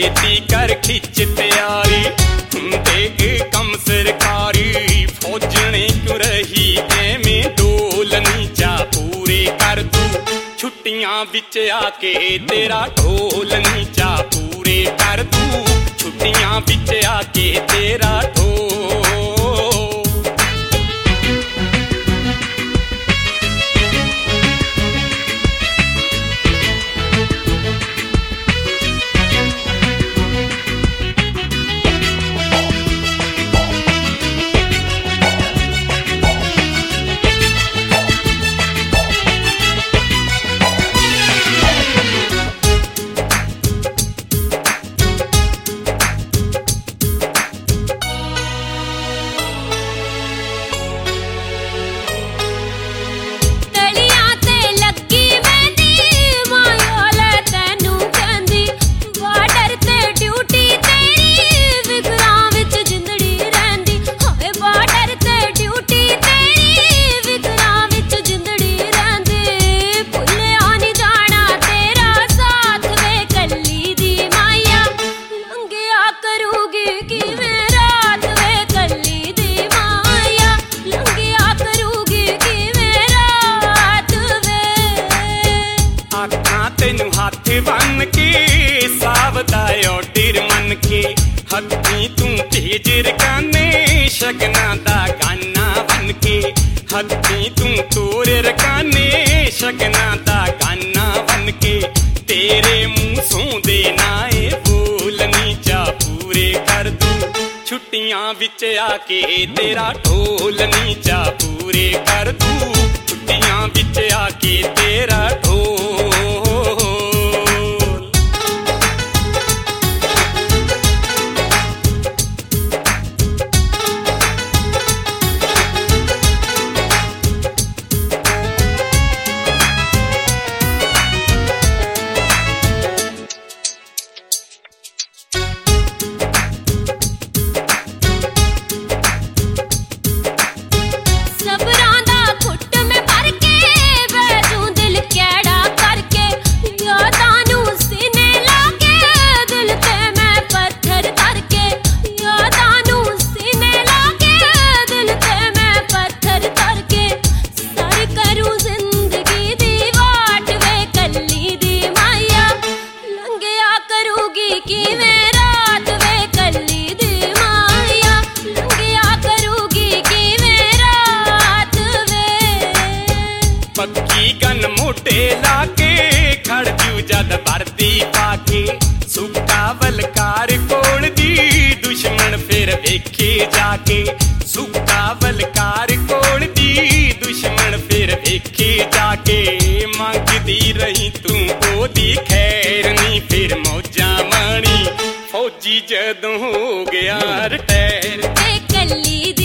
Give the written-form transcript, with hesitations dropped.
छेती कर खिच तैयारी हुंदे कम सरकारी फौजने क्यों रही एवें डोलनी चा पूरे कर तू छुट्टियां विच आके तेरा ढोलनी चा पूरे कर तू छुट्टियां विच आके तेरा ढोल बन के सावदायो डिर मन के हथी तू तेज रकाने शगना दा गाना बन के हथी तू तोर रकाने शगना दा गाना बन के तेरे मुंह सों दे नाए बोलनी चा पूरे कर दू छुट्टियां विच आके तेरा ढोलनी चा पूरे कर दू छुट्टियां विच आके तेरा ढोल पक्की गन मोटे लाके खड़ जू जद वर्दी पाके सुक्का बलकार कोल दी दुश्मन फिर वेखे जाके सुक्का बलकार कोल दी दुश्मन फिर वेखे जाके मंगदी रही तू ओदी खैर नी फिर मौजा माणी फौजी जदों हो गया रिटायर कल्ली